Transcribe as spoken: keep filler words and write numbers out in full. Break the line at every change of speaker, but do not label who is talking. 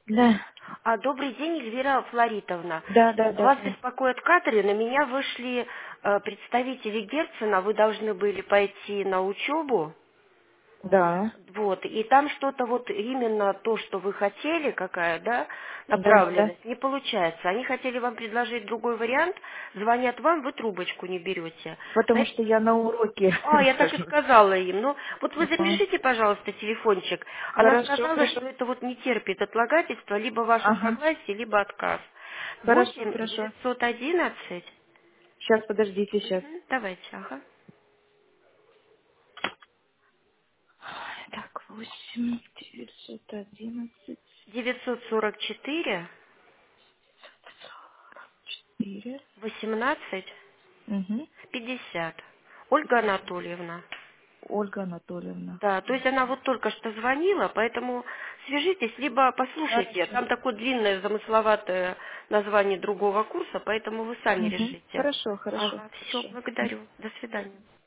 Да,
А, добрый день, Эльвира Флоритовна.
да, да, да,
Вас
да.
беспокоит Катарин, на меня вышли э, представители Герцена, вы должны были пойти на учебу.
Да,
Вот, и там что-то вот именно то, что вы хотели, какая, да,
да, да, да.
направленность, не получается. Они хотели вам предложить другой вариант, звонят вам, вы трубочку не берете.
Потому
Поэт-
что я на уроке
А, я так и
нахожусь.
сказала им. Ну, вот вы
Ага.
запишите, пожалуйста, телефончик. Она
Хорошо,
сказала, что
хорошо.
это вот не терпит отлагательства, либо ваше
Ага.
согласие, либо отказ.
Хорошо,
Восемь
хорошо.
девятьсот одиннадцать.
Сейчас, подождите, сейчас.
Мгм, давайте, ага.
Так, восемь девятьсот одиннадцать
девятьсот сорок четыре
четыре.
восемнадцать
Угу.
пятьдесят. Ольга Анатольевна.
Ольга Анатольевна.
Да, то есть она вот только что звонила, поэтому свяжитесь, либо послушайте.
Хорошо.
Там такое длинное, замысловатое название другого курса, поэтому вы сами
Угу.
решите.
Хорошо, хорошо,
Ага, все,
хорошо.
благодарю. До свидания.